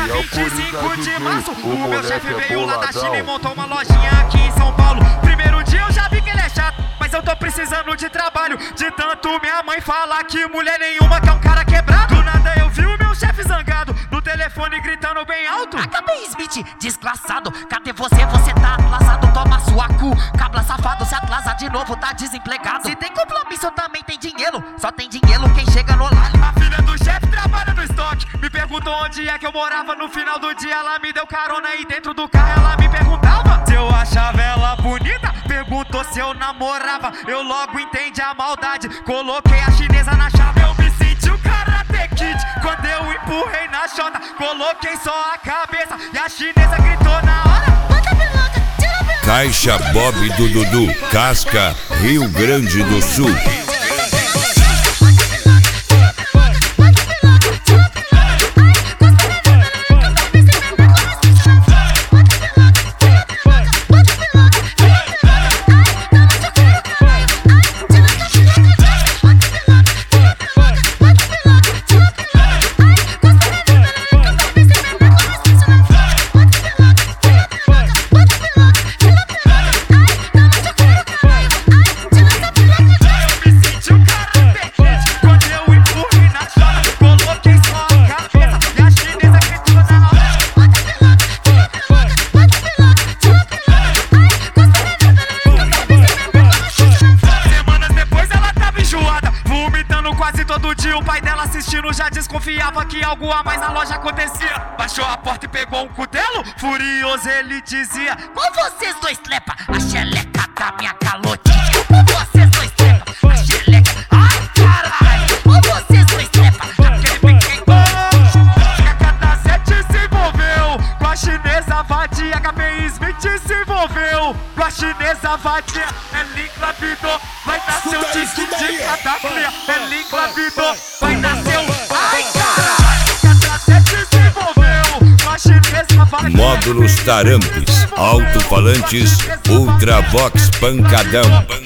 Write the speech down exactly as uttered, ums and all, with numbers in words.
dia vinte e cinco de março, o meu chefe veio lá da China e montou uma lojinha aqui em São Paulo. Primeiro dia eu já vi que ele é chato, mas eu tô precisando de trabalho. De tanto minha mãe falar que mulher nenhuma quer um cara quebrado. Do nada eu vi o meu chefe zangado no telefone gritando bem alto: acabei, Smith, desgraçado, cadê você? Você tá atrasado, toma sua cu. Cabra safado, se atrasa de novo, tá desempregado. Se tem compromisso também tem dinheiro, só tem dinheiro quem chega no lar. A filha do chefe trabalha no estoque, me perguntou onde é que eu morava. No final do dia ela me deu carona e dentro do carro ela me perguntava se eu achava ela bonita, perguntou se eu namorava. Eu logo entendi a maldade, coloquei a chinesa na chave. Eu me senti o Karate Kid quando eu empurrei na chota. Coloquei só a cabeça e a chinesa gritou na hora: Caixa Bob do Dudu, Casca, Rio Grande do Sul. O pai dela assistindo já desconfiava que algo a mais na loja acontecia. Baixou a porta e pegou um cutelo, furioso ele dizia: com vocês dois trepa, a xeleca da minha calotinha. Com vocês dois trepa, a xeleca, ai caralho. Com vocês dois trepa, aquele pequeno. A K sete se envolveu com a chinesa vadia. H P Smith se envolveu com a chinesa vadia. Ela engravidou, vai nascer o disque de cada cria. Ela engravidou, vai nascer o... Ai caralho, K sete se envolveu com a chinesa vadia. Módulos Tarampes, alto-falantes, Ultravox Pancadão.